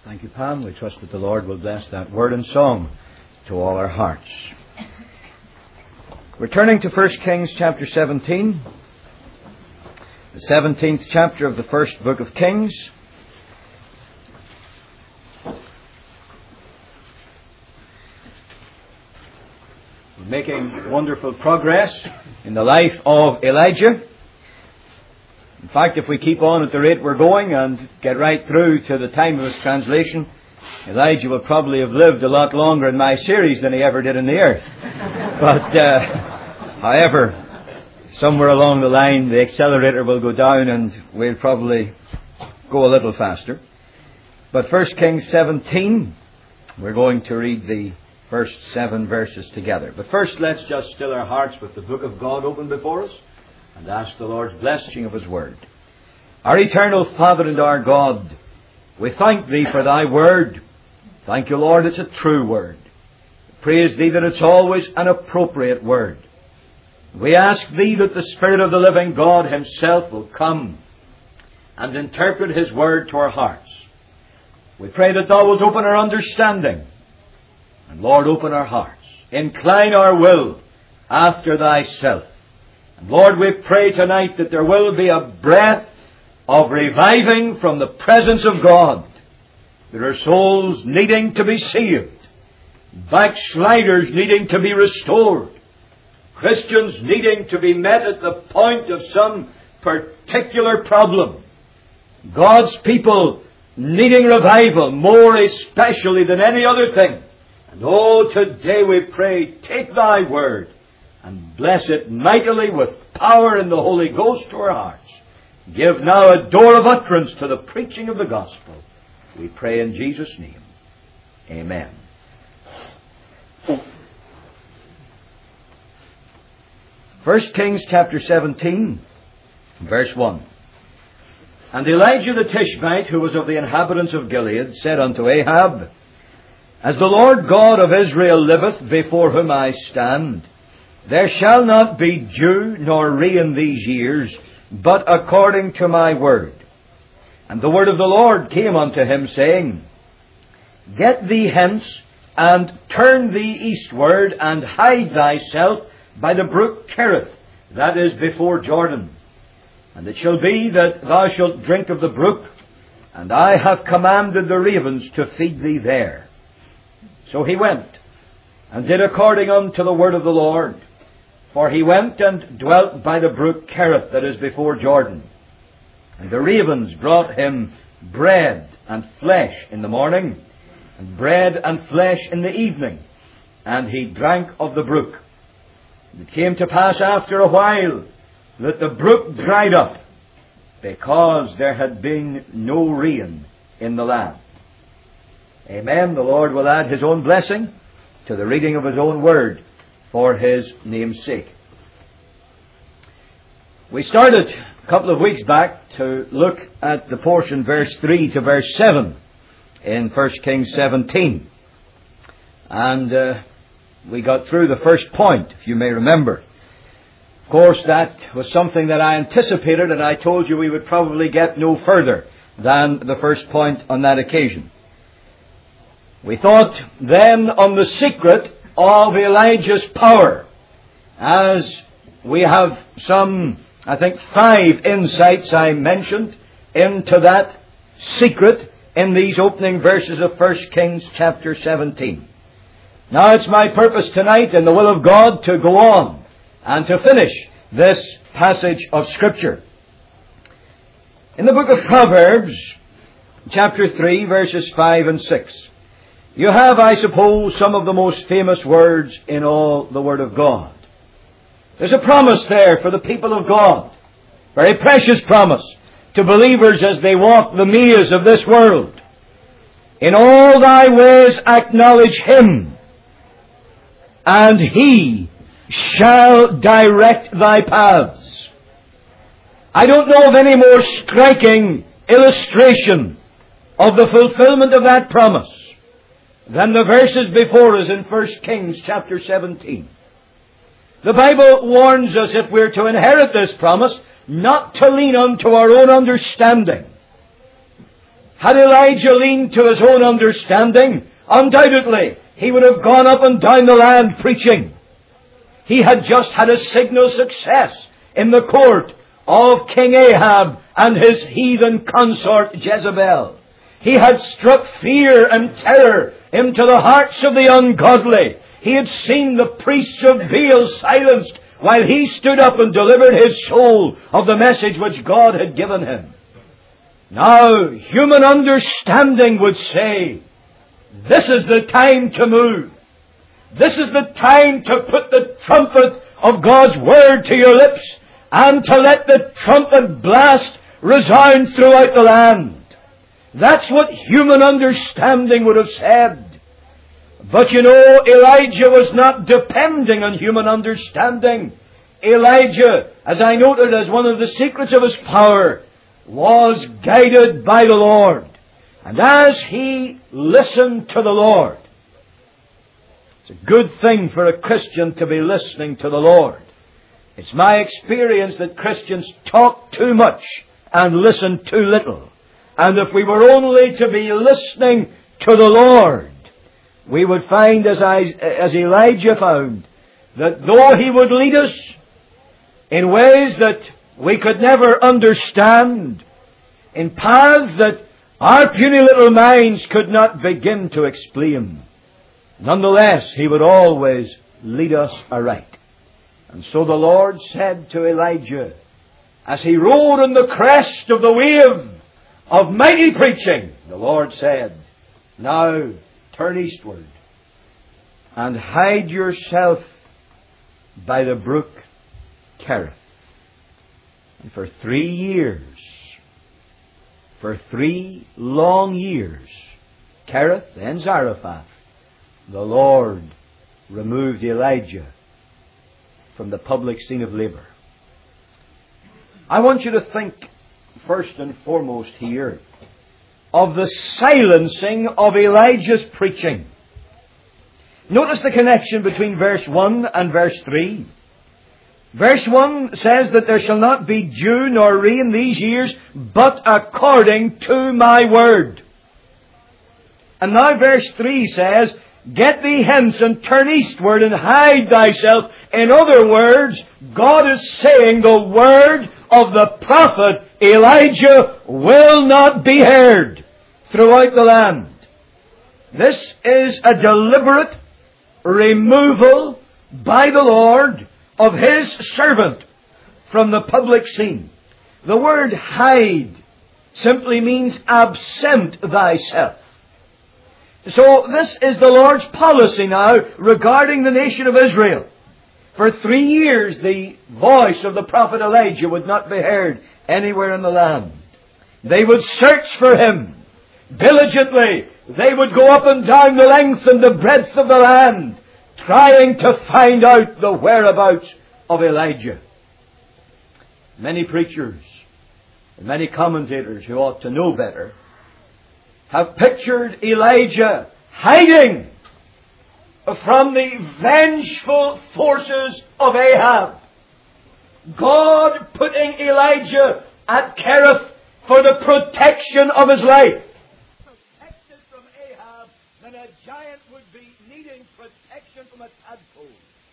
Thank you, Pam. We trust that the Lord will bless that word and song to all our hearts. We're turning to 1 Kings chapter 17, the 17th chapter of the first book of Kings. We're making wonderful progress in the life of Elijah. In fact, if we keep on at the rate we're going and get right through to the time of his translation, Elijah will probably have lived a lot longer in my series than he ever did in the earth. But, however, somewhere along the line the accelerator will go down and we'll probably go a little faster. But 1 Kings 17, we're going to read the first 7 verses together. But first, let's just still our hearts with the book of God open before us and ask the Lord's blessing of His Word. Our eternal Father and our God, we thank Thee for Thy Word. Thank You, Lord, it's a true Word. Praise Thee that it's always an appropriate Word. We ask Thee that the Spirit of the living God Himself will come and interpret His Word to our hearts. We pray that Thou wilt open our understanding. And Lord, open our hearts. Incline our will after Thyself. And Lord, we pray tonight that there will be a breath of reviving from the presence of God. There are souls needing to be saved, backsliders needing to be restored, Christians needing to be met at the point of some particular problem, God's people needing revival more especially than any other thing. And oh, today we pray, take Thy Word and bless it mightily with power in the Holy Ghost to our hearts. Give now a door of utterance to the preaching of the gospel. We pray in Jesus' name. Amen. 1 Kings chapter 17, verse 1. And Elijah the Tishbite, who was of the inhabitants of Gilead, said unto Ahab, As the Lord God of Israel liveth, before whom I stand, there shall not be dew nor rain these years, but according to my word. And the word of the Lord came unto him, saying, Get thee hence, and turn thee eastward, and hide thyself by the brook Cherith, that is before Jordan. And it shall be that thou shalt drink of the brook, and I have commanded the ravens to feed thee there. So he went, and did according unto the word of the Lord. For he went and dwelt by the brook Cherith, that is before Jordan. And the ravens brought him bread and flesh in the morning, and bread and flesh in the evening. And he drank of the brook. And it came to pass after a while that the brook dried up, because there had been no rain in the land. Amen. The Lord will add His own blessing to the reading of His own word for His name's sake. We started a couple of weeks back to look at the portion verse 3 to verse 7 in 1 Kings 17. And we got through the first point, if you may remember. Of course, that was something that I anticipated, and I told you we would probably get no further than the first point on that occasion. We thought then on the secret of Elijah's power, as we have some, I think, 5 insights I mentioned into that secret in these opening verses of 1 Kings chapter 17. Now it's my purpose tonight in the will of God to go on and to finish this passage of Scripture. In the book of Proverbs, chapter 3, verses 5 and 6, you have, I suppose, some of the most famous words in all the Word of God. There's a promise there for the people of God. Very precious promise to believers as they walk the maze of this world. In all thy ways acknowledge Him, and He shall direct thy paths. I don't know of any more striking illustration of the fulfillment of that promise than the verses before us in 1 Kings chapter 17. The Bible warns us, if we're to inherit this promise, not to lean unto our own understanding, Had Elijah leaned to his own understanding, undoubtedly he would have gone up and down the land preaching. He had just had a signal success in the court of King Ahab and his heathen consort Jezebel. He had struck fear and terror into the hearts of the ungodly. He had seen the priests of Baal silenced while he stood up and delivered his soul of the message which God had given him. Now, human understanding would say, this is the time to move. This is the time to put the trumpet of God's Word to your lips and to let the trumpet blast resound throughout the land. That's what human understanding would have said. But you know, Elijah was not depending on human understanding. Elijah, as I noted as one of the secrets of his power, was guided by the Lord. And as he listened to the Lord, it's a good thing for a Christian to be listening to the Lord. It's my experience that Christians talk too much and listen too little. And if we were only to be listening to the Lord, we would find, as Elijah found, that though he would lead us in ways that we could never understand, in paths that our puny little minds could not begin to explain, nonetheless, he would always lead us aright. And so the Lord said to Elijah, as he rode on the crest of the wave of mighty preaching, the Lord said, now turn eastward and hide yourself by the brook Cherith. And for 3 years, for 3 long years, Cherith, then Zarephath, the Lord removed Elijah from the public scene of labor. I want you to think first and foremost here of the silencing of Elijah's preaching. Notice the connection between verse 1 and verse 3. Verse 1 says that there shall not be dew nor rain these years, but according to my word. And now verse 3 says, get thee hence and turn eastward and hide thyself. In other words, God is saying the word of the prophet Elijah will not be heard throughout the land. This is a deliberate removal by the Lord of His servant from the public scene. The word hide simply means absent thyself. So this is the Lord's policy now regarding the nation of Israel. For 3 years the voice of the prophet Elijah would not be heard anywhere in the land. They would search for him diligently. They would go up and down the length and the breadth of the land, trying to find out the whereabouts of Elijah. Many preachers and many commentators who ought to know better have pictured Elijah hiding from the vengeful forces of Ahab. God putting Elijah at Cherith for the protection of his life. Protected from Ahab, then a giant would be needing protection from a tadpole.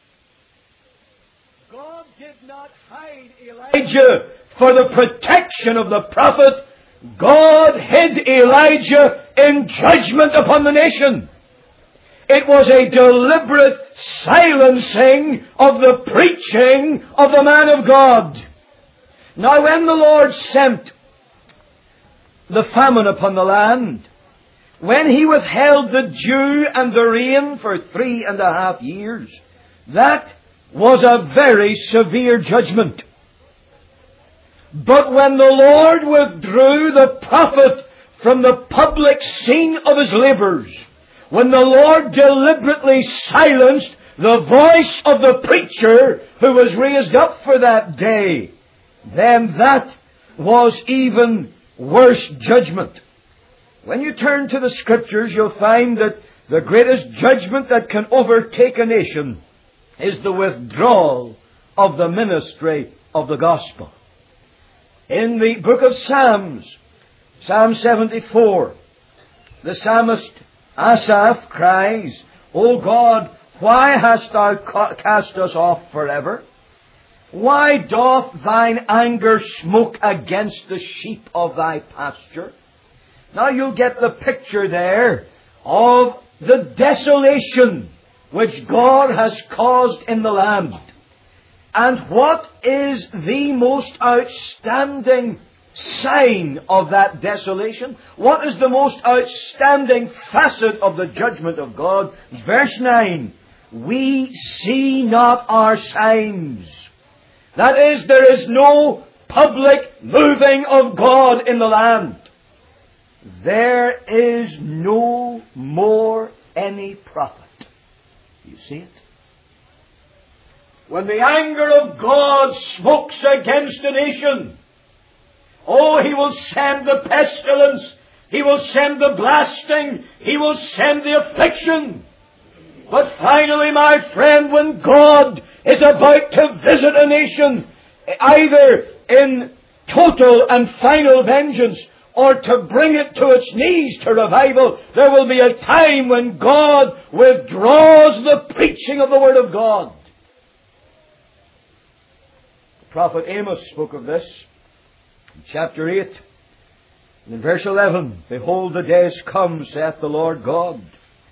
God did not hide Elijah for the protection of the prophet. God hid Elijah in judgment upon the nation. It was a deliberate silencing of the preaching of the man of God. Now when the Lord sent the famine upon the land, when He withheld the dew and the rain for 3.5 years, that was a very severe judgment. But when the Lord withdrew the prophet from the public scene of his labors, when the Lord deliberately silenced the voice of the preacher who was raised up for that day, then that was even worse judgment. When you turn to the Scriptures, you'll find that the greatest judgment that can overtake a nation is the withdrawal of the ministry of the gospel. In the book of Psalms, Psalm 74, the psalmist Asaph cries, O God, why hast thou cast us off forever? Why doth thine anger smoke against the sheep of thy pasture? Now you'll get the picture there of the desolation which God has caused in the land. And what is the most outstanding sign of that desolation? What is the most outstanding facet of the judgment of God? Verse 9, we see not our signs. That is, there is no public moving of God in the land. There is no more any prophet. Do you see it? When the anger of God smokes against a nation, oh, He will send the pestilence. He will send the blasting. He will send the affliction. But finally, my friend, when God is about to visit a nation, either in total and final vengeance, or to bring it to its knees to revival, there will be a time when God withdraws the preaching of the Word of God. The prophet Amos spoke of this in chapter 8. And in verse 11, Behold, the days come, saith the Lord God,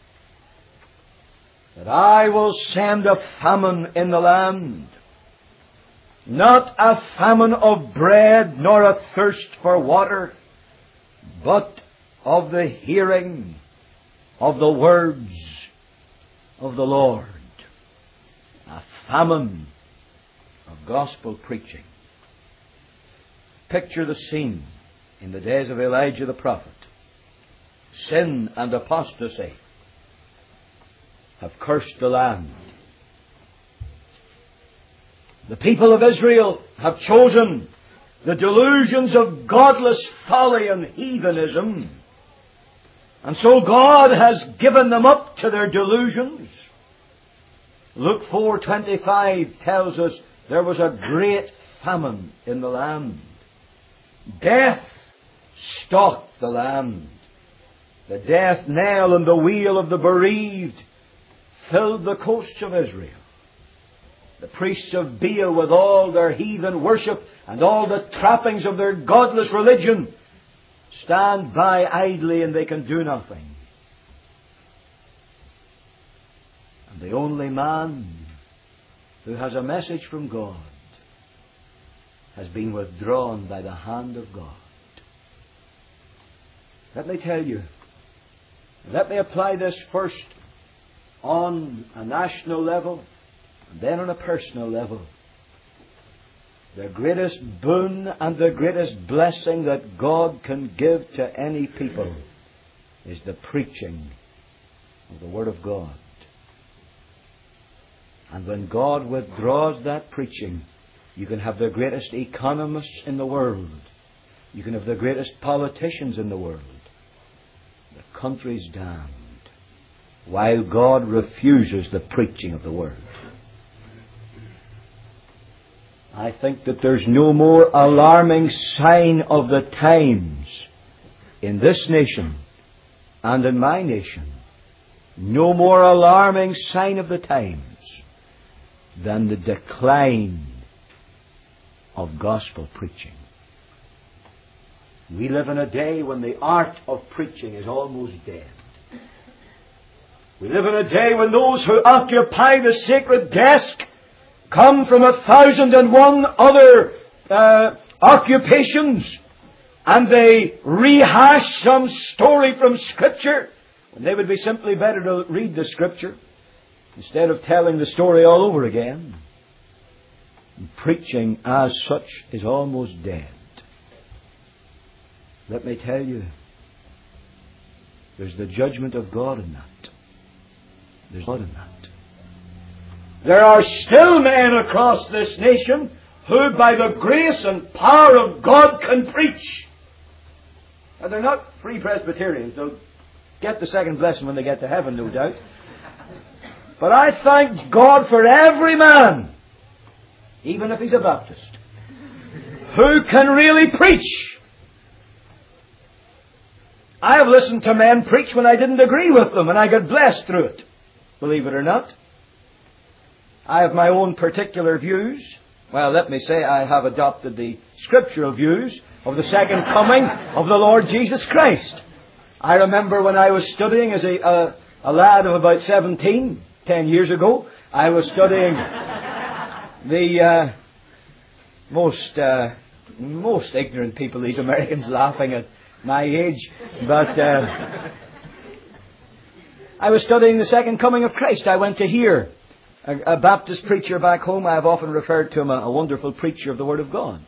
that I will send a famine in the land, not a famine of bread, nor a thirst for water, but of the hearing of the words of the Lord. A famine of gospel preaching. Picture the scene in the days of Elijah the prophet. Sin and apostasy have cursed the land. The people of Israel have chosen the delusions of godless folly and heathenism. And so God has given them up to their delusions. Luke 4:25 tells us there was a great famine in the land. Death stalked the land. The death knell and the wail of the bereaved filled the coasts of Israel. The priests of Baal, with all their heathen worship and all the trappings of their godless religion, stand by idly and they can do nothing. And the only man who has a message from God has been withdrawn by the hand of God. Let me tell you, let me apply this first on a national level and then on a personal level. The greatest boon and the greatest blessing that God can give to any people is the preaching of the Word of God. And when God withdraws that preaching, you can have the greatest economists in the world. You can have the greatest politicians in the world. The country's damned, while God refuses the preaching of the Word. I think that there's no more alarming sign of the times in this nation and in my nation, no more alarming sign of the times than the decline of gospel preaching. We live in a day when the art of preaching is almost dead. We live in a day when those who occupy the sacred desk come from 1,001 other occupations, and they rehash some story from Scripture, when they would be simply better to read the Scripture instead of telling the story all over again. And preaching as such is almost dead. Let me tell you, there's the judgment of God in that. There's God in that. There are still men across this nation who, by the grace and power of God, can preach. Now, they're not Free Presbyterians. They'll get the second blessing when they get to heaven, no doubt. But I thank God for every man, even if he's a Baptist, who can really preach. I have listened to men preach when I didn't agree with them, and I got blessed through it. Believe it or not. I have my own particular views. Well, let me say I have adopted the scriptural views of the second coming of the Lord Jesus Christ. I remember when I was studying as a lad of about 17, 10 years ago, I was studying the most ignorant people, these Americans laughing at my age, but I was studying the second coming of Christ. I went to hear a Baptist preacher back home. I have often referred to him, a wonderful preacher of the Word of God.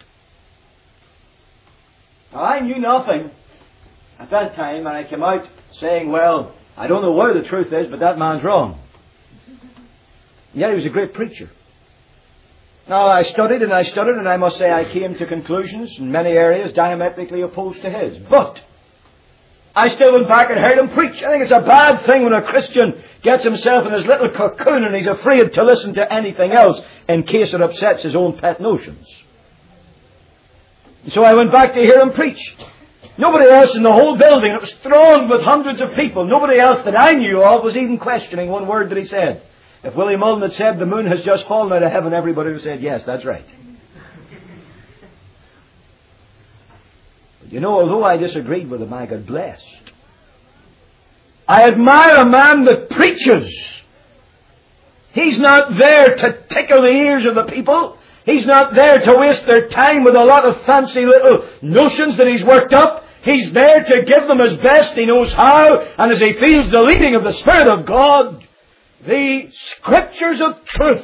Now, I knew nothing at that time, and I came out saying, well, I don't know where the truth is, but that man's wrong. Yet he was a great preacher. Now, I studied, and I must say I came to conclusions in many areas diametrically opposed to his. But I still went back and heard him preach. I think it's a bad thing when a Christian gets himself in his little cocoon and he's afraid to listen to anything else in case it upsets his own pet notions. So I went back to hear him preach. Nobody else in the whole building, it was thronged with hundreds of people, nobody else that I knew of was even questioning one word that he said. If Willie Mullen had said the moon has just fallen out of heaven, everybody would have said, yes, that's right. But you know, although I disagreed with him, I got blessed. I admire a man that preaches. He's not there to tickle the ears of the people. He's not there to waste their time with a lot of fancy little notions that he's worked up. He's there to give them as best he knows how, and as he feels the leading of the Spirit of God, the Scriptures of truth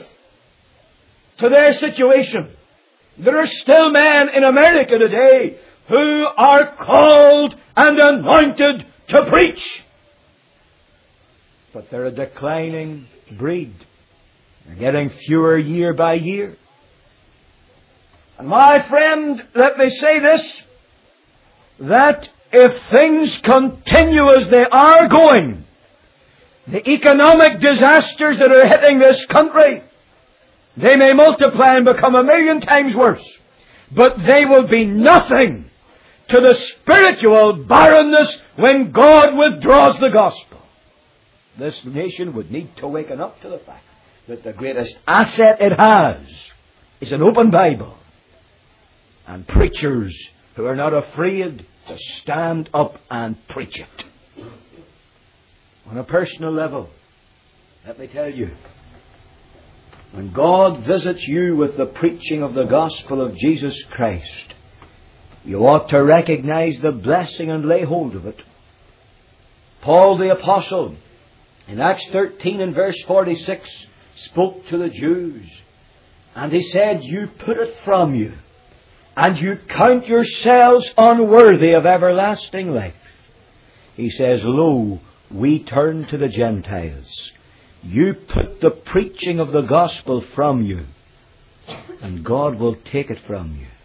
to their situation. There are still men in America today who are called and anointed to preach. But they're a declining breed. They're getting fewer year by year. And my friend, let me say this, that if things continue as they are going, the economic disasters that are hitting this country, they may multiply and become 1,000,000 times worse. But they will be nothing to the spiritual barrenness when God withdraws the gospel. This nation would need to waken up to the fact that the greatest asset it has is an open Bible and preachers who are not afraid to stand up and preach it. On a personal level, let me tell you, when God visits you with the preaching of the gospel of Jesus Christ, you ought to recognize the blessing and lay hold of it. Paul the Apostle, in Acts 13 and verse 46, spoke to the Jews, and he said, you put it from you, and you count yourselves unworthy of everlasting life. He says, lo, we turn to the Gentiles. You put the preaching of the gospel from you, and God will take it from you.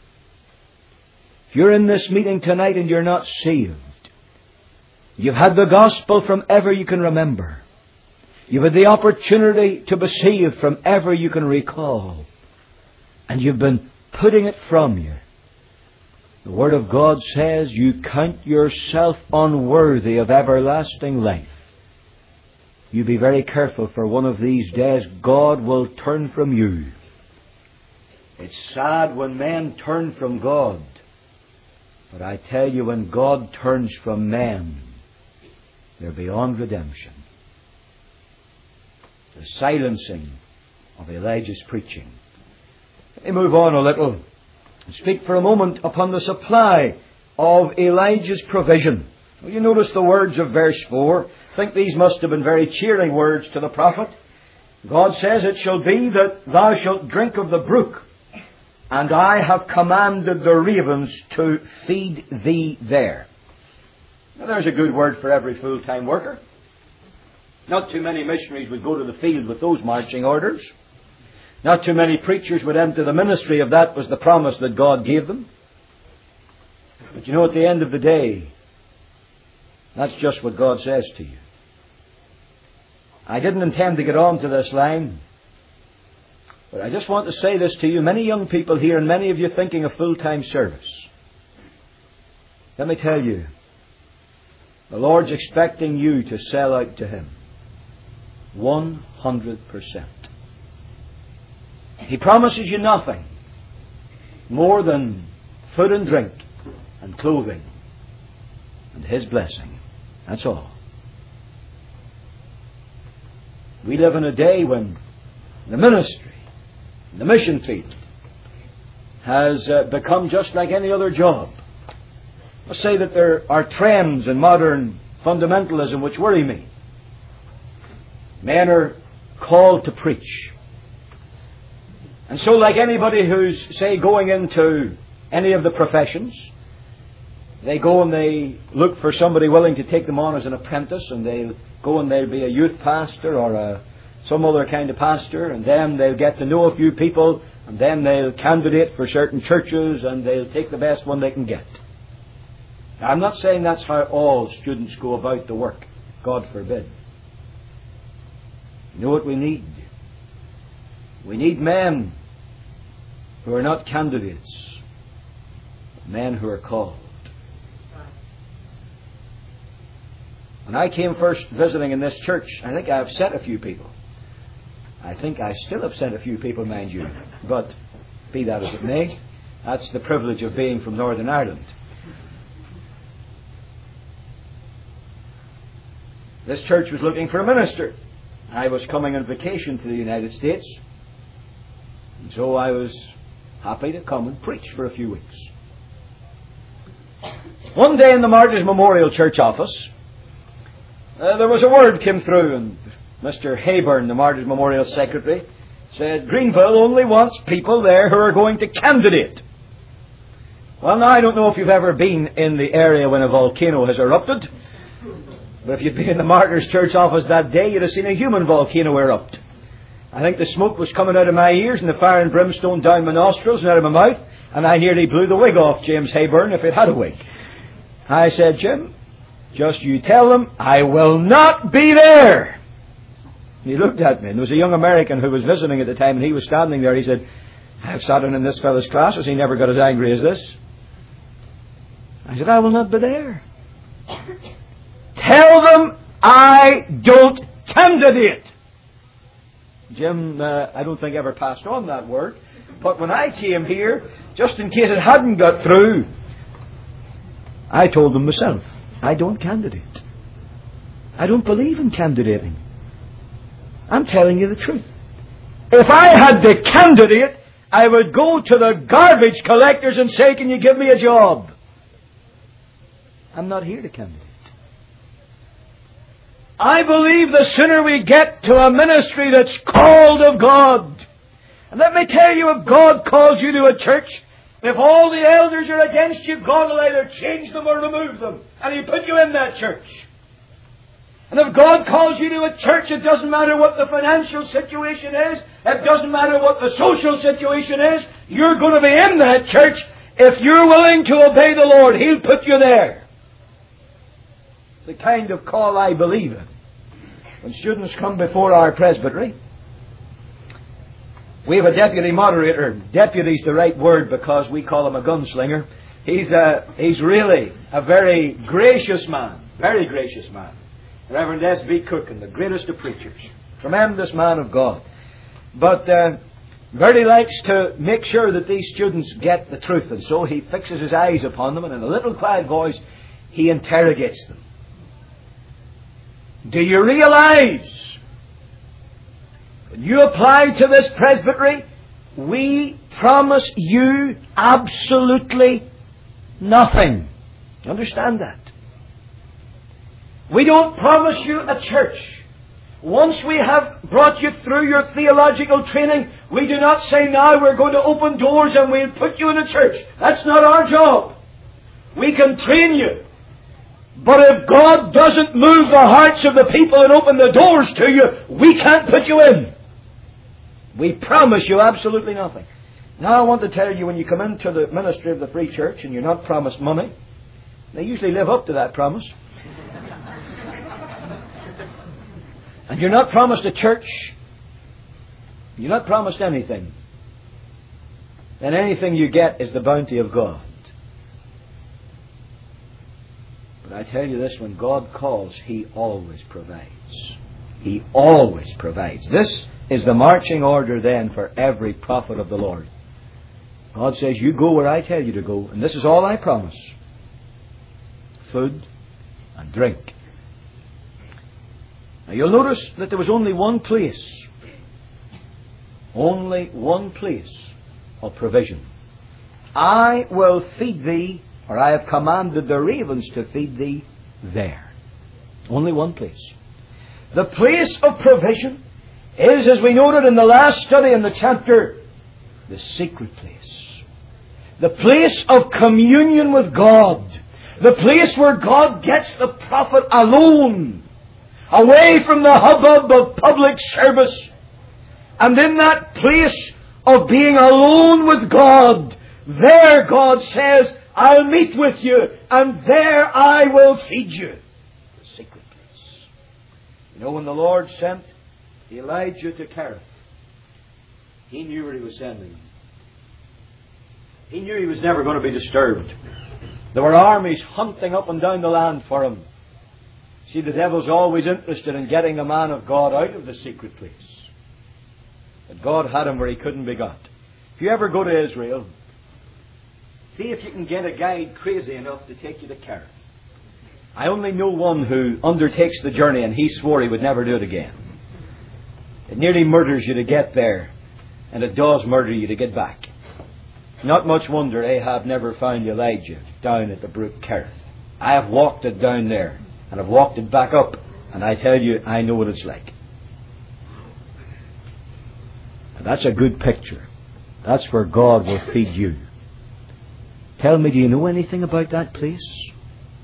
If you're in this meeting tonight and you're not saved, you've had the gospel from ever you can remember. You've had the opportunity to be saved from ever you can recall. And you've been putting it from you. The Word of God says you count yourself unworthy of everlasting life. You be very careful, for one of these days God will turn from you. It's sad when men turn from God. But I tell you, when God turns from men, they're beyond redemption. The silencing of Elijah's preaching. Let me move on a little and speak for a moment upon the supply of Elijah's provision. Well, you notice the words of verse 4. I think these must have been very cheering words to the prophet. God says, it shall be that thou shalt drink of the brook, and I have commanded the ravens to feed thee there. Now, there's a good word for every full-time worker. Not too many missionaries would go to the field with those marching orders. Not too many preachers would enter the ministry if that was the promise that God gave them. But you know, at the end of the day, that's just what God says to you. I didn't intend to get on to this line, but I just want to say this to you. Many young people here, and many of you thinking of full-time service. Let me tell you, The Lord's expecting you to sell out to Him 100%. He promises you nothing more than food and drink and clothing and His blessing. That's all. We live in a day when the ministry, the mission field, has become just like any other job. Let's say that there are trends in modern fundamentalism which worry me. Men are called to preach. And so, like anybody who's, say, going into any of the professions, they go and they look for somebody willing to take them on as an apprentice, and they'll go and they'll be a youth pastor or some other kind of pastor, and then they'll get to know a few people, and then they'll candidate for certain churches, and they'll take the best one they can get. Now, I'm not saying that's how all students go about the work. God forbid. You know what we need? We need men who are not candidates, men who are called. When I came first visiting in this church, I think I upset a few people. I think I still upset a few people, mind you. But be that as it may, that's the privilege of being from Northern Ireland. This church was looking for a minister. I was coming on vacation to the United States, and so I was happy to come and preach for a few weeks. One day in the Martyrs Memorial Church office, there was a word came through, and Mr. Hayburn, the Martyrs Memorial Secretary, said, Greenville only wants people there who are going to candidate. Well, now, I don't know if you've ever been in the area when a volcano has erupted, but if you'd been in the Martyrs Church office that day, you'd have seen a human volcano erupt. I think the smoke was coming out of my ears and the fire and brimstone down my nostrils and out of my mouth, and I nearly blew the wig off James Hayburn if it had a wig. I said, Jim, just you tell them I will not be there. And he looked at me, and there was a young American who was visiting at the time, and he was standing there. He said, I've sat in this fellow's classes. He never got as angry as this. I said, I will not be there. Tell them I don't candidate. Jim, I don't think ever passed on that word. But when I came here, just in case it hadn't got through, I told them myself, I don't candidate. I don't believe in candidating. I'm telling you the truth. If I had the candidate, I would go to the garbage collectors and say, can you give me a job? I'm not here to candidate. I believe the sooner we get to a ministry that's called of God. And let me tell you, if God calls you to a church, if all the elders are against you, God will either change them or remove them. And He'll put you in that church. And if God calls you to a church, it doesn't matter what the financial situation is. It doesn't matter what the social situation is. You're going to be in that church. If you're willing to obey the Lord, He'll put you there. The kind of call I believe in. When students come before our presbytery, we have a deputy moderator. Deputy's the right word because we call him a gunslinger. He's really a very gracious man. Very gracious man. Reverend S.B. Cookin, the greatest of preachers. Tremendous man of God. But Bertie likes to make sure that these students get the truth. And so he fixes his eyes upon them and in a little quiet voice he interrogates them. Do you realize when you apply to this presbytery, we promise you absolutely nothing? You understand that? We don't promise you a church. Once we have brought you through your theological training, we do not say now we're going to open doors and we'll put you in a church. That's not our job. We can train you. But if God doesn't move the hearts of the people and open the doors to you, we can't put you in. We promise you absolutely nothing. Now I want to tell you, when you come into the ministry of the Free Church and you're not promised money, they usually live up to that promise. And you're not promised a church, you're not promised anything, then anything you get is the bounty of God. But I tell you this, when God calls, He always provides. He always provides. This is the marching order then for every prophet of the Lord. God says, you go where I tell you to go, and this is all I promise. Food and drink. Now you'll notice that there was only one place of provision. I will feed thee, or I have commanded the ravens to feed thee there. Only one place. The place of provision is, as we noted in the last study in the chapter, the secret place. The place of communion with God. The place where God gets the prophet alone, away from the hubbub of public service. And in that place of being alone with God, there God says, I'll meet with you, and there I will feed you. The secret place. You know, when the Lord sent Elijah to Kerith, He knew where He was sending him. He knew he was never going to be disturbed. There were armies hunting up and down the land for him. See, the devil's always interested in getting a man of God out of the secret place. But God had him where he couldn't be got. If you ever go to Israel, see if you can get a guide crazy enough to take you to Kerith. I only know one who undertakes the journey, and he swore he would never do it again. It nearly murders you to get there, and it does murder you to get back. Not much wonder Ahab never found Elijah down at the brook Kerith. I have walked it down there, and I've walked it back up, and I tell you, I know what it's like. And that's a good picture. That's where God will feed you. Tell me, do you know anything about that place?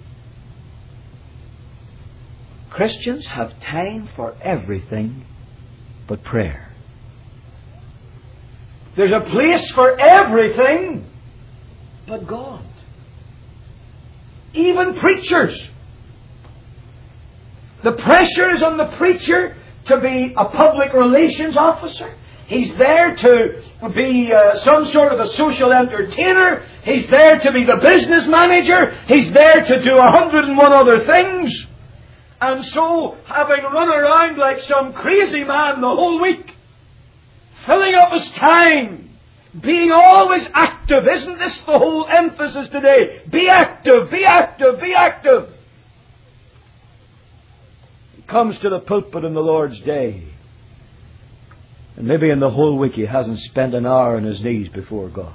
Christians have time for everything but prayer. There's a place for everything but God. Even preachers. The pressure is on the preacher to be a public relations officer. He's there to be some sort of a social entertainer. He's there to be the business manager. He's there to do 101 other things. And so, having run around like some crazy man the whole week, filling up his time, being always active. Isn't this the whole emphasis today? Be active, be active, be active. He comes to the pulpit in the Lord's day, and maybe in the whole week he hasn't spent an hour on his knees before God.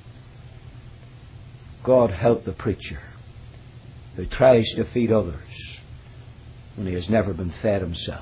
God help the preacher who tries to feed others when he has never been fed himself.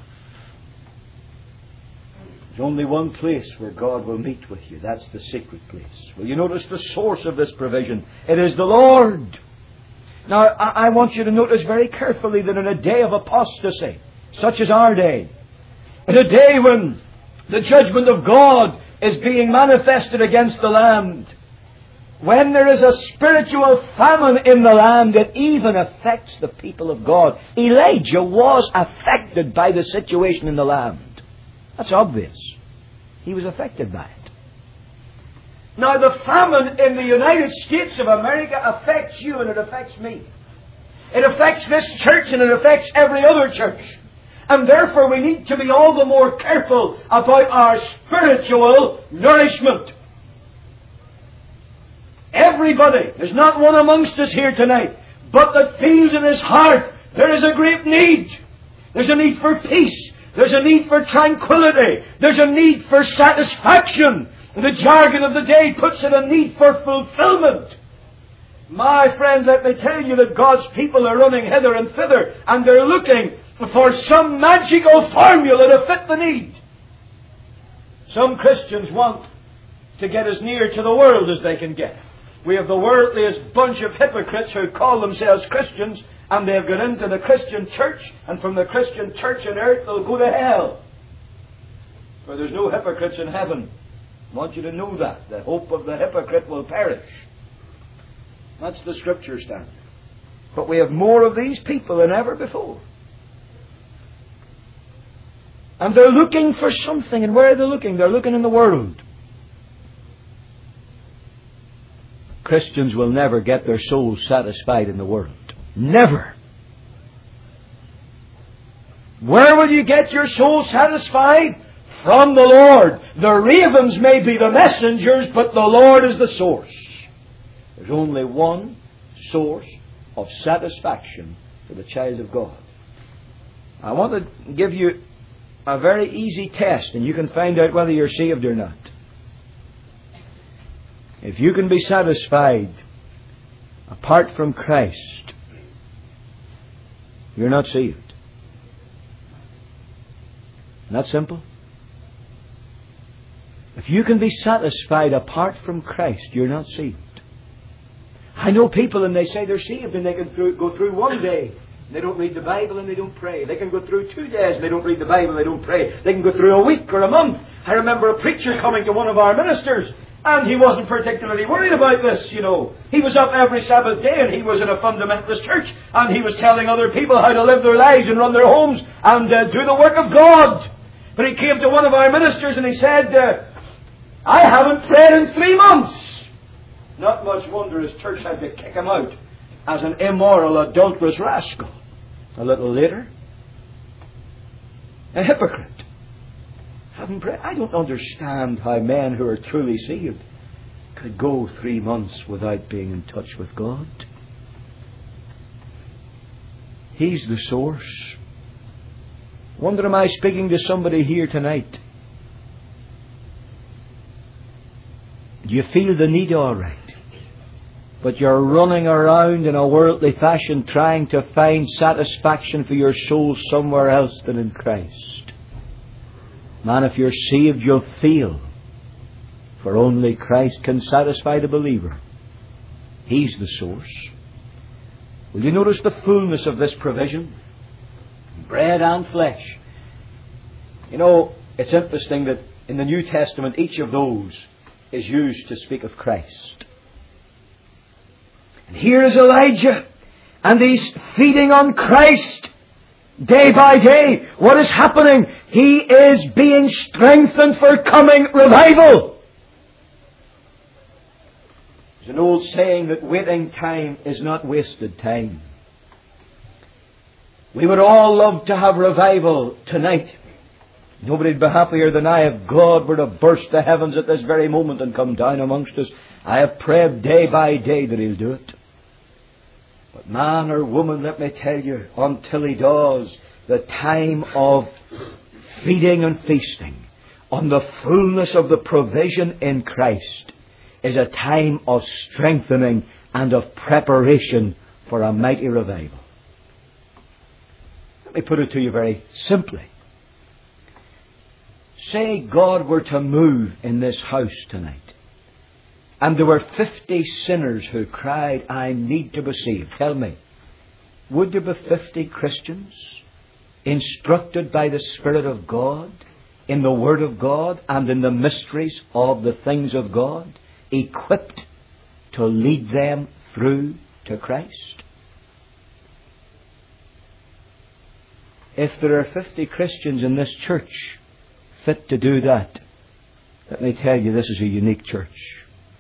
There's only one place where God will meet with you. That's the secret place. Well, you notice the source of this provision. It is the Lord. Now, I want you to notice very carefully that in a day of apostasy, such as our day, in a day when the judgment of God is being manifested against the land, when there is a spiritual famine in the land, it even affects the people of God. Elijah was affected by the situation in the land. That's obvious. He was affected by it. Now, the famine in the United States of America affects you and it affects me. It affects this church and it affects every other church. And therefore we need to be all the more careful about our spiritual nourishment. Everybody, there's not one amongst us here tonight, but that feels in his heart there is a great need. There's a need for peace. There's a need for tranquility. There's a need for satisfaction. The jargon of the day puts it a need for fulfillment. My friends, let me tell you that God's people are running hither and thither, and they're looking for some magical formula to fit the need. Some Christians want to get as near to the world as they can get. We have the worldliest bunch of hypocrites who call themselves Christians, and they've got into the Christian church, and from the Christian church on earth they'll go to hell. For there's no hypocrites in heaven. I want you to know that. The hope of the hypocrite will perish. That's the Scripture standard. But we have more of these people than ever before. And they're looking for something. And where are they looking? They're looking in the world. Christians will never get their souls satisfied in the world. Never. Where will you get your soul satisfied? From the Lord. The ravens may be the messengers, but the Lord is the source. There's only one source of satisfaction for the child of God. I want to give you a very easy test, and you can find out whether you're saved or not. If you can be satisfied apart from Christ, you're not saved. Isn't that simple? If you can be satisfied apart from Christ, you're not saved. I know people and they say they're saved and they can go through one day. They don't read the Bible and they don't pray. They can go through 2 days and they don't read the Bible and they don't pray. They can go through a week or a month. I remember a preacher coming to one of our ministers and he wasn't particularly worried about this, you know. He was up every Sabbath day and he was in a fundamentalist church and he was telling other people how to live their lives and run their homes and do the work of God. But he came to one of our ministers and he said, I haven't prayed in 3 months. Not much wonder his church had to kick him out as an immoral, adulterous rascal. A little later, a hypocrite. Haven't prayed. I don't understand how men who are truly saved could go 3 months without being in touch with God. He's the source. Wonder, am I speaking to somebody here tonight? You feel the need all right, but you're running around in a worldly fashion trying to find satisfaction for your soul somewhere else than in Christ. Man, if you're saved, you'll feel, for only Christ can satisfy the believer. He's the source. Will you notice the fullness of this provision? Bread and flesh. You know, it's interesting that in the New Testament each of those is used to speak of Christ. And here is Elijah, and he's feeding on Christ day by day. What is happening? He is being strengthened for coming revival. There's an old saying that waiting time is not wasted time. We would all love to have revival tonight. Nobody'd be happier than I if God were to burst the heavens at this very moment and come down amongst us. I have prayed day by day that He'll do it. But man or woman, let me tell you, until He does, the time of feeding and feasting on the fullness of the provision in Christ is a time of strengthening and of preparation for a mighty revival. Let me put it to you very simply. Say God were to move in this house tonight, and there were 50 sinners who cried, I need to be saved. Tell me, would there be 50 Christians instructed by the Spirit of God in the Word of God and in the mysteries of the things of God, equipped to lead them through to Christ? If there are 50 Christians in this church fit to do that, let me tell you, this is a unique church.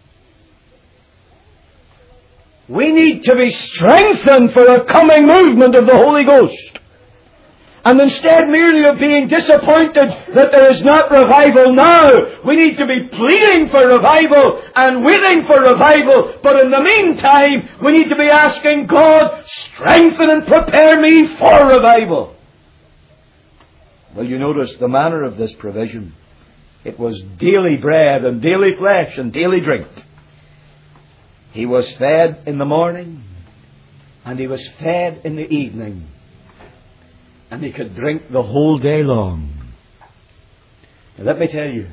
We need to be strengthened for a coming movement of the Holy Ghost. And instead merely of being disappointed that there is not revival now, we need to be pleading for revival and waiting for revival. But in the meantime, we need to be asking God, strengthen and prepare me for revival. Well, you notice the manner of this provision. It was daily bread and daily flesh and daily drink. He was fed in the morning and he was fed in the evening. And he could drink the whole day long. Now, let me tell you,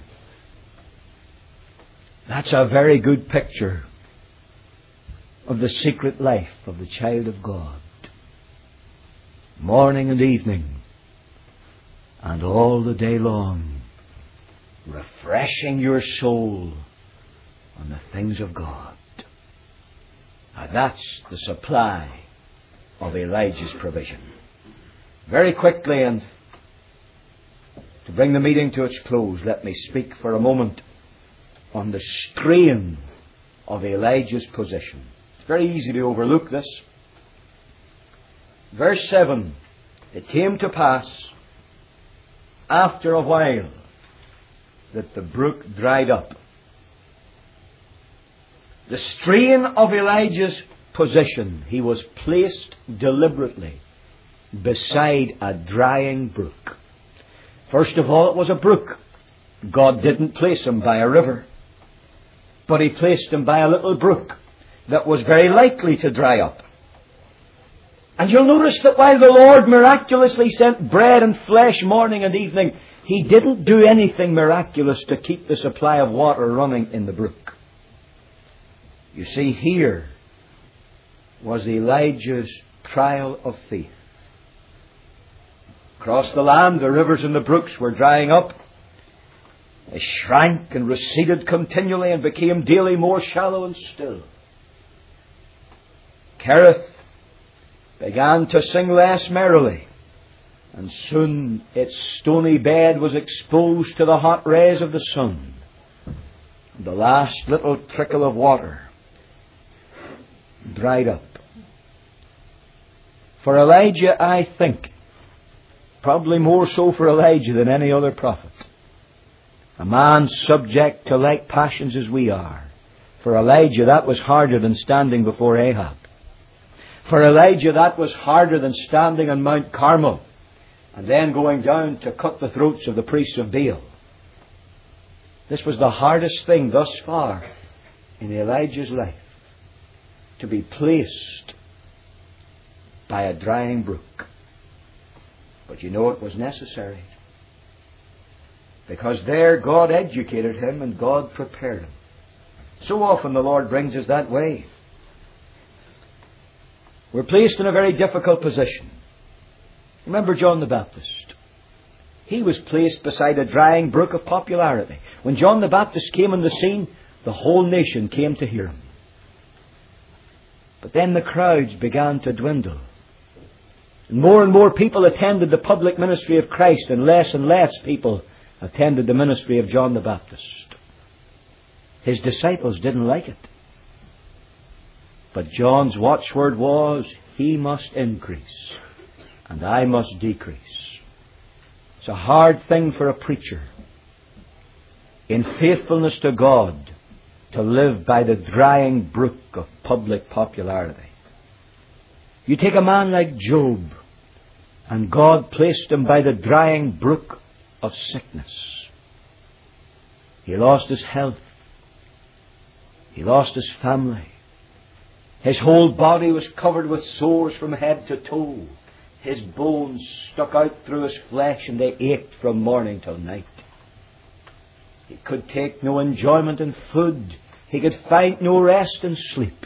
that's a very good picture of the secret life of the child of God. Morning and evening, and all the day long, refreshing your soul on the things of God. Now that's the supply of Elijah's provision. Very quickly, and to bring the meeting to its close, let me speak for a moment on the strain of Elijah's position. It's very easy to overlook this. Verse 7, It came to pass, after a while, that the brook dried up. The strain of Elijah's position, he was placed deliberately beside a drying brook. First of all, it was a brook. God didn't place him by a river, but He placed him by a little brook that was very likely to dry up. And you'll notice that while the Lord miraculously sent bread and flesh morning and evening, He didn't do anything miraculous to keep the supply of water running in the brook. You see, here was Elijah's trial of faith. Across the land, the rivers and the brooks were drying up. They shrank and receded continually and became daily more shallow and still. Kerith began to sing less merrily, and soon its stony bed was exposed to the hot rays of the sun. The last little trickle of water dried up. For Elijah, I think, probably more so for Elijah than any other prophet, a man subject to like passions as we are, for Elijah that was harder than standing before Ahab. For Elijah that was harder than standing on Mount Carmel and then going down to cut the throats of the priests of Baal. This was the hardest thing thus far in Elijah's life, to be placed by a drying brook. But you know it was necessary, because there God educated him and God prepared him. So often the Lord brings us that way. We're placed in a very difficult position. Remember John the Baptist. He was placed beside a drying brook of popularity. When John the Baptist came on the scene, the whole nation came to hear him. But then the crowds began to dwindle. And more people attended the public ministry of Christ, and less people attended the ministry of John the Baptist. His disciples didn't like it. But John's watchword was, he must increase and I must decrease. It's a hard thing for a preacher, in faithfulness to God, to live by the drying brook of public popularity. You take a man like Job, and God placed him by the drying brook of sickness. He lost his health. He lost his family. His whole body was covered with sores from head to toe. His bones stuck out through his flesh, and they ached from morning till night. He could take no enjoyment in food. He could find no rest in sleep.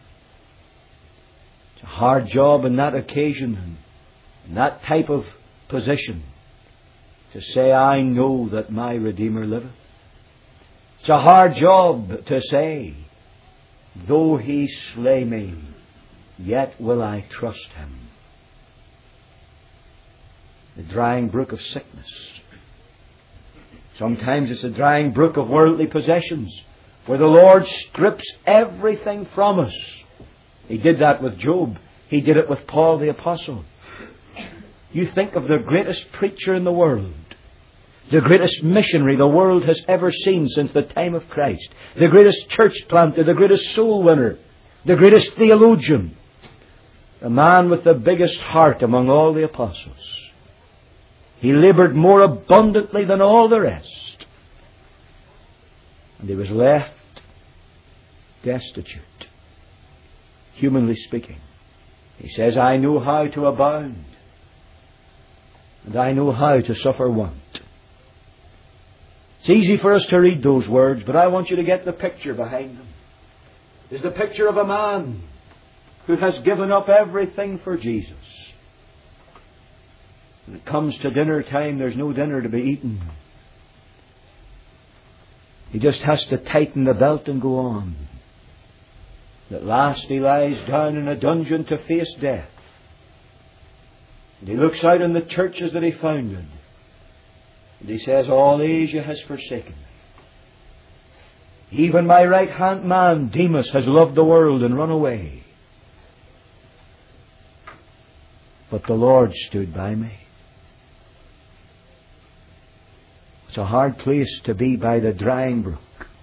It's a hard job on that occasion, in that type of position, to say, I know that my Redeemer liveth. It's a hard job to say, though He slay me, yet will I trust Him. The drying brook of sickness. Sometimes it's a drying brook of worldly possessions, where the Lord strips everything from us. He did that with Job. He did it with Paul the Apostle. You think of the greatest preacher in the world, the greatest missionary the world has ever seen since the time of Christ, the greatest church planter, the greatest soul winner, the greatest theologian, the man with the biggest heart among all the apostles. He laboured more abundantly than all the rest, and he was left destitute, humanly speaking. He says, I know how to abound, and I know how to suffer want. It's easy for us to read those words, but I want you to get the picture behind them. It's the picture of a man who has given up everything for Jesus. When it comes to dinner time, there's no dinner to be eaten. He just has to tighten the belt and go on. At last he lies down in a dungeon to face death. And he looks out on the churches that he founded. And he says, all Asia has forsaken me. Even my right-hand man, Demas, has loved the world and run away. but the Lord stood by me. It's a hard place to be by the drying brook.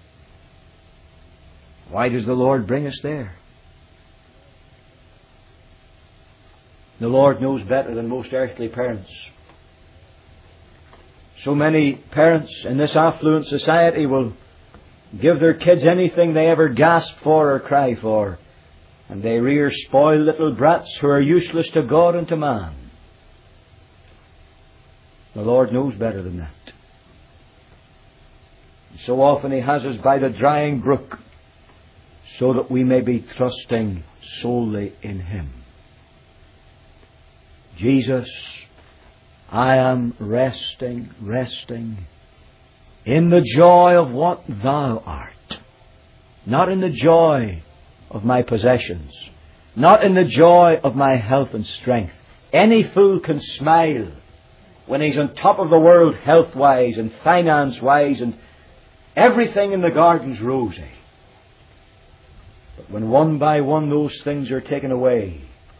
Why does the Lord bring us there? The Lord knows better than most earthly parents. So many parents in this affluent society will give their kids anything they ever gasp for or cry for, and they rear spoiled little brats who are useless to God and to man. The Lord knows better than that. So often He has us by the drying brook, so that we may be trusting solely in Him. Jesus, I am resting in the joy of what Thou art. Not in the joy of my possessions. Not in the joy of my health and strength. Any fool can smile when he's on top of the world health-wise and finance-wise, and everything in the garden's rosy. But when one by one those things are taken away,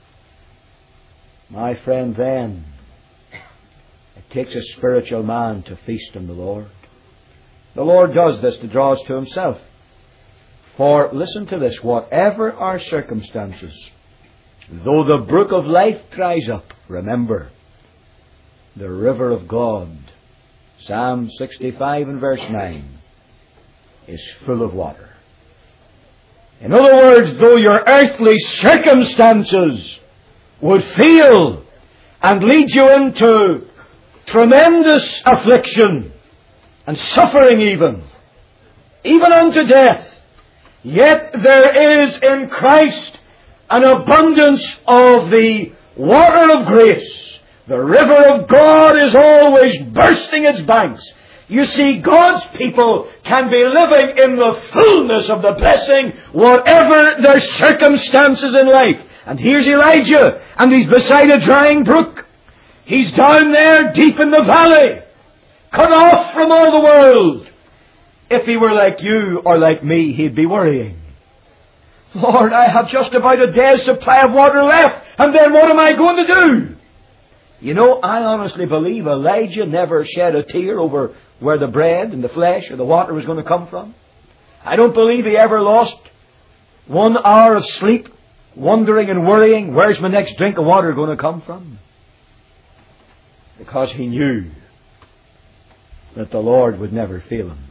my friend, then it takes a spiritual man to feast on the Lord. The Lord does this to draw us to Himself. For, listen to this, whatever our circumstances, though the brook of life dries up, remember, the river of God, Psalm 65 and verse 9, is full of water. In other words, though your earthly circumstances would fail and lead you into tremendous affliction and suffering even unto death, yet there is in Christ an abundance of the water of grace. The river of God is always bursting its banks. You see, God's people can be living in the fullness of the blessing, whatever their circumstances in life. And here's Elijah, and he's beside a drying brook. He's down there deep in the valley, cut off from all the world. If he were like you or like me, he'd be worrying. Lord, I have just about a day's supply of water left, and then what am I going to do? You know, I honestly believe Elijah never shed a tear over where the bread and the flesh or the water was going to come from. I don't believe he ever lost 1 hour of sleep wondering and worrying, where's my next drink of water going to come from? Because he knew that the Lord would never fail him.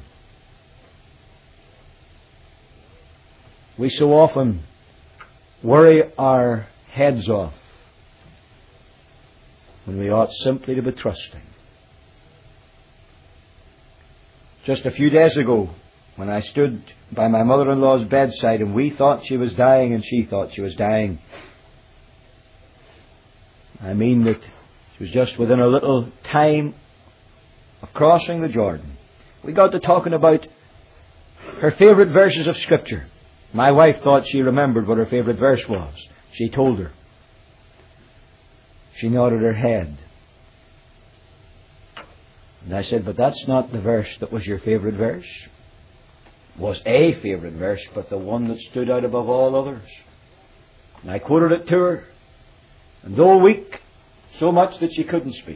We so often worry our heads off when we ought simply to be trusting. Just a few days ago, when I stood by my mother-in-law's bedside and we thought she was dying and she thought she was dying, I mean that she was just within a little time of crossing the Jordan. We got to talking about her favourite verses of Scripture. My wife thought she remembered what her favourite verse was. She told her. She nodded her head. And I said, but that's not the verse that was your favourite verse. It was a favourite verse, but the one that stood out above all others. And I quoted it to her. And though weak, so much that she couldn't speak,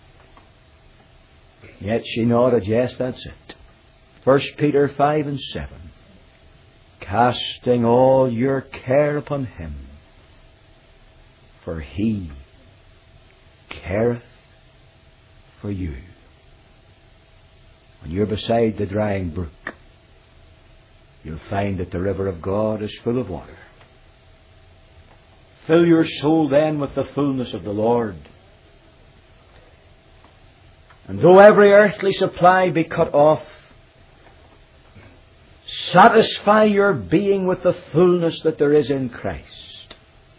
yet she nodded, yes, that's it. 1 Peter 5 and 7. Casting all your care upon Him, for He careth for you. When you're beside the drying brook, you'll find that the river of God is full of water. Fill your soul then with the fullness of the Lord. And though every earthly supply be cut off, satisfy your being with the fullness that there is in Christ.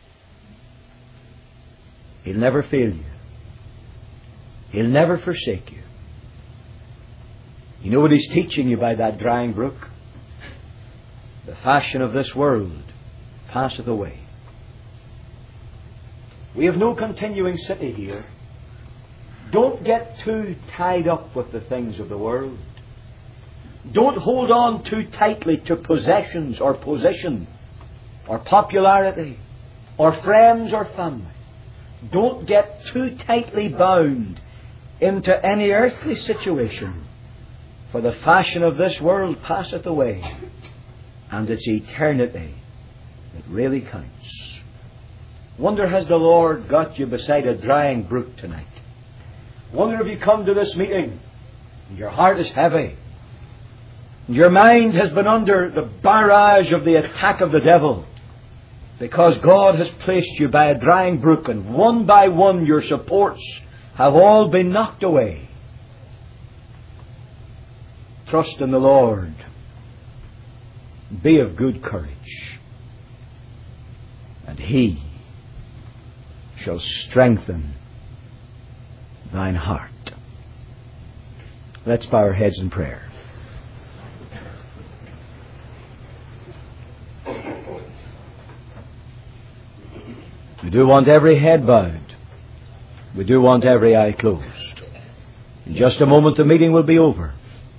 He'll never fail you. He'll never forsake you. You know what He's teaching you by that drying brook? The fashion of this world passeth away. We have no continuing city here. Don't get too tied up with the things of the world. Don't hold on too tightly to possessions or position or popularity or friends or family. Don't get too tightly bound into any earthly situation, for the fashion of this world passeth away, and it's eternity that really counts. Wonder, has the Lord got you beside a drying brook tonight? Wonder if you come to this meeting and your heart is heavy, and your mind has been under the barrage of the attack of the devil, because God has placed you by a drying brook, and one by one your supports have all been knocked away. Trust in the Lord. Be of good courage, and He shall strengthen thine heart. Let's bow our heads in prayer. We do want every head bowed. We do want every eye closed. In just a moment the meeting will be over.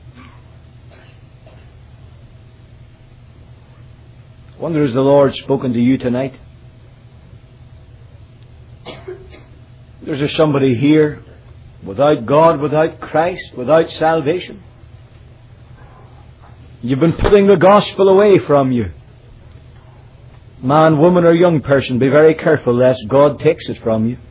I wonder, has the Lord spoken to you tonight? Is there somebody here without God, without Christ, without salvation? You've been putting the gospel away from you. Man, woman or young person, be very careful lest God takes it from you.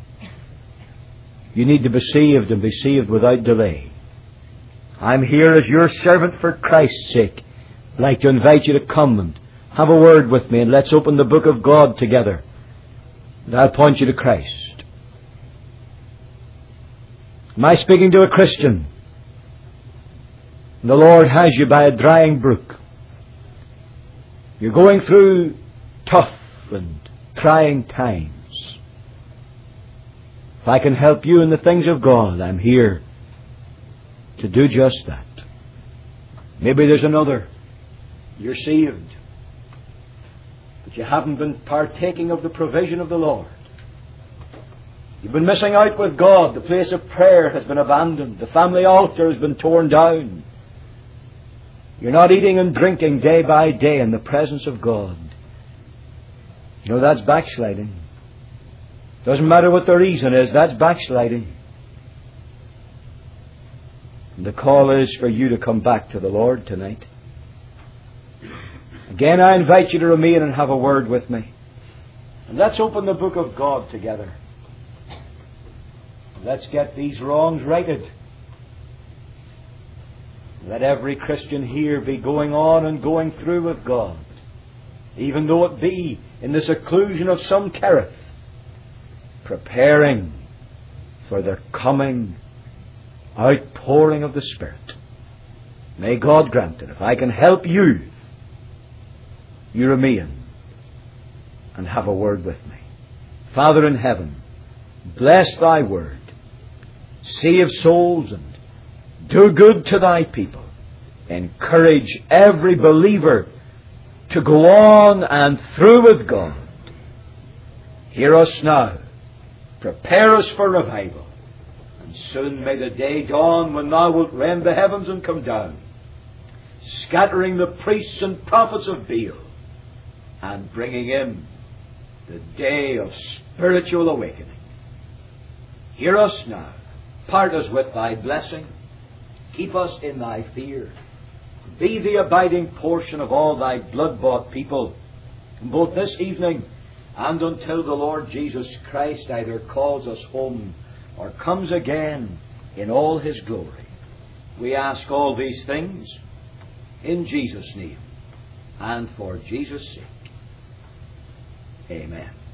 You need to be saved, and be saved without delay. I'm here as your servant for Christ's sake. I'd like to invite you to come and have a word with me, and let's open the book of God together. And I'll point you to Christ. Am I speaking to a Christian? The Lord has you by a drying brook. You're going through tough and trying times. If I can help you in the things of God, I'm here to do just that. Maybe there's another. You're saved, but you haven't been partaking of the provision of the Lord. You've been missing out with God. The place of prayer has been abandoned. The family altar has been torn down. You're not eating and drinking day by day in the presence of God. You know, that's backsliding. Doesn't matter what the reason is, that's backsliding. And the call is for you to come back to the Lord tonight. Again, I invite you to remain and have a word with me. And let's open the book of God together. Let's get these wrongs righted. Let every Christian here be going on and going through with God, even though it be in the seclusion of some Kerith, preparing for the coming outpouring of the Spirit. May God grant it. If I can help you, you remain and have a word with me. Father in heaven, bless thy word. Save souls and do good to thy people. Encourage every believer to go on and through with God. Hear us now. Prepare us for revival. And soon may the day dawn when thou wilt rend the heavens and come down, scattering the priests and prophets of Baal, and bringing in the day of spiritual awakening. Hear us now. Part us with thy blessing. Keep us in thy fear. Be the abiding portion of all thy blood-bought people, both this evening and until the Lord Jesus Christ either calls us home or comes again in all His glory. We ask all these things in Jesus' name and for Jesus' sake. Amen.